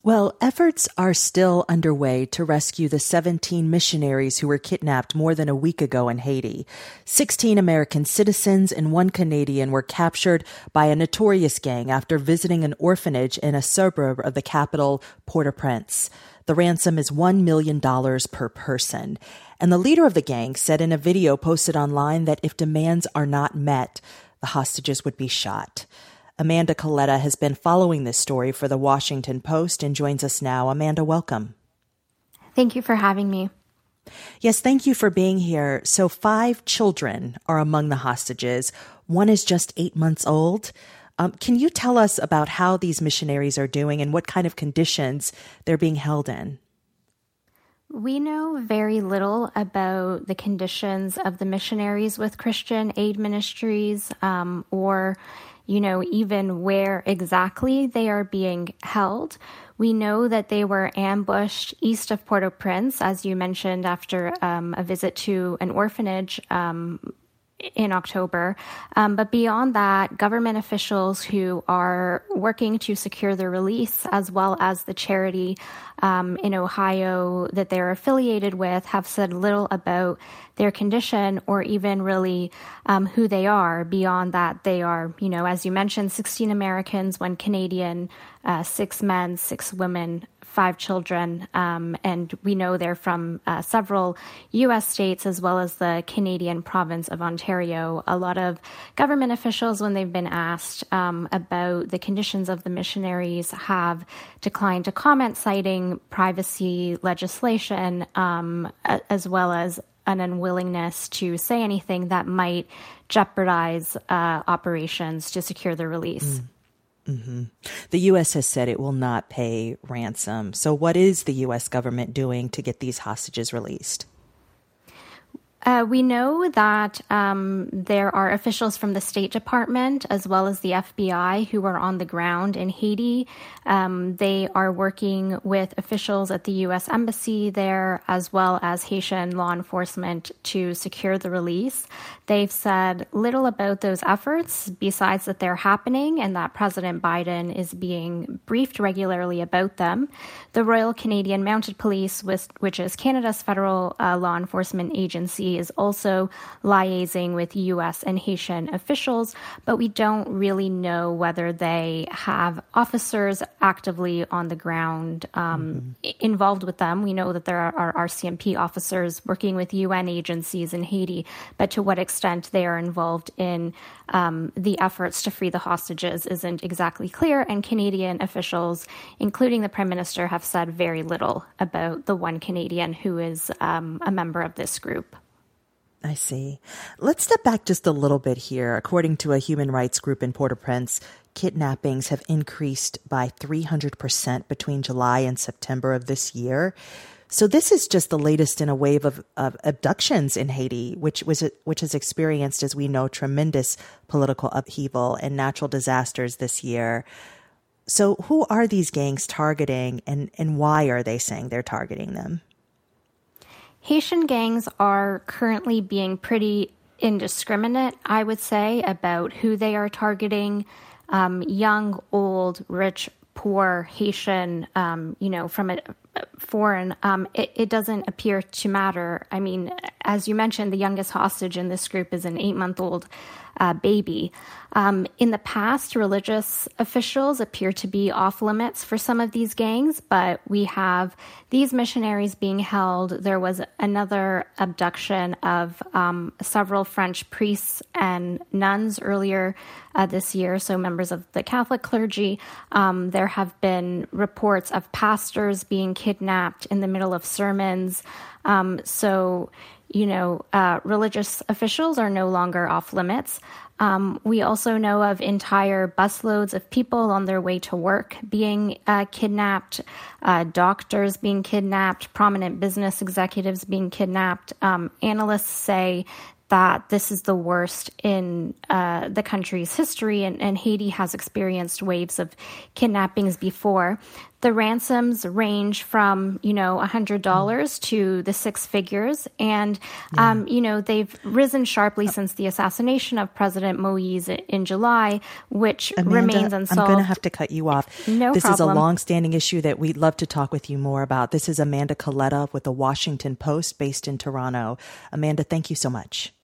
Well, efforts are still underway to rescue the 17 missionaries who were kidnapped more than a week ago in Haiti. 16 American citizens and 1 Canadian were captured by a notorious gang after visiting an orphanage in a suburb of the capital, Port-au-Prince. The ransom is $1 million per person. And the leader of the gang said in a video posted online that if demands are not met, the hostages would be shot. Amanda Coletta has been following this story for the Washington Post and joins us now. Amanda, welcome. Thank you for having me. Yes, thank you for being here. So 5 children are among the hostages. 1 is just 8 months old. Can you tell us about how these missionaries are doing and what kind of conditions they're being held in? We know very little about the conditions of the missionaries with Christian Aid Ministries or even where exactly they are being held. We know that they were ambushed east of Port-au-Prince, as you mentioned, after a visit to an orphanage in October. But beyond that, government officials who are working to secure their release, as well as the charity in Ohio that they're affiliated with, have said little about their condition or even really who they are. Beyond that, they are, as you mentioned, 16 Americans, 1 Canadian, 6 men, 6 women, 5 children, and we know they're from several U.S. states as well as the Canadian province of Ontario. A lot of government officials, when they've been asked about the conditions of the missionaries, have declined to comment, citing privacy legislation as well as an unwillingness to say anything that might jeopardize operations to secure the release. Mm-hmm. The U.S. has said it will not pay ransom. So what is the U.S. government doing to get these hostages released? We know that there are officials from the State Department as well as the FBI who are on the ground in Haiti. They are working with officials at the U.S. Embassy there as well as Haitian law enforcement to secure the release. They've said little about those efforts besides that they're happening and that President Biden is being briefed regularly about them. The Royal Canadian Mounted Police, which is Canada's federal law enforcement agency, is also liaising with U.S. and Haitian officials, but we don't really know whether they have officers actively on the ground involved with them. We know that there are RCMP officers working with UN agencies in Haiti, but to what extent they are involved in the efforts to free the hostages isn't exactly clear, and Canadian officials, including the Prime Minister, have said very little about the 1 Canadian who is a member of this group. I see. Let's step back just a little bit here. According to a human rights group in Port-au-Prince, kidnappings have increased by 300% between July and September of this year. So this is just the latest in a wave of abductions in Haiti, which has experienced, as we know, tremendous political upheaval and natural disasters this year. So who are these gangs targeting and why are they saying they're targeting them? Haitian gangs are currently being pretty indiscriminate, I would say, about who they are targeting. Young, old, rich, poor, Haitian, from a foreign, it doesn't appear to matter. I mean, as you mentioned, the youngest hostage in this group is an 8-month-old baby. In the past, religious officials appear to be off limits for some of these gangs, but we have these missionaries being held. There was another abduction of several French priests and nuns earlier this year, so members of the Catholic clergy. There have been reports of pastors being kidnapped in the middle of sermons. Religious officials are no longer off limits. We also know of entire busloads of people on their way to work being kidnapped, doctors being kidnapped, prominent business executives being kidnapped. Analysts say that this is the worst in the country's history, and Haiti has experienced waves of kidnappings before. The ransoms range from, $100 to the six figures. And, they've risen sharply since the assassination of President Moise in July, which Amanda, remains unsolved. I'm going to have to cut you off. No This problem. is a long-standing issue that we'd love to talk with you more about. This is Amanda Coletta with the Washington Post based in Toronto. Amanda, thank you so much.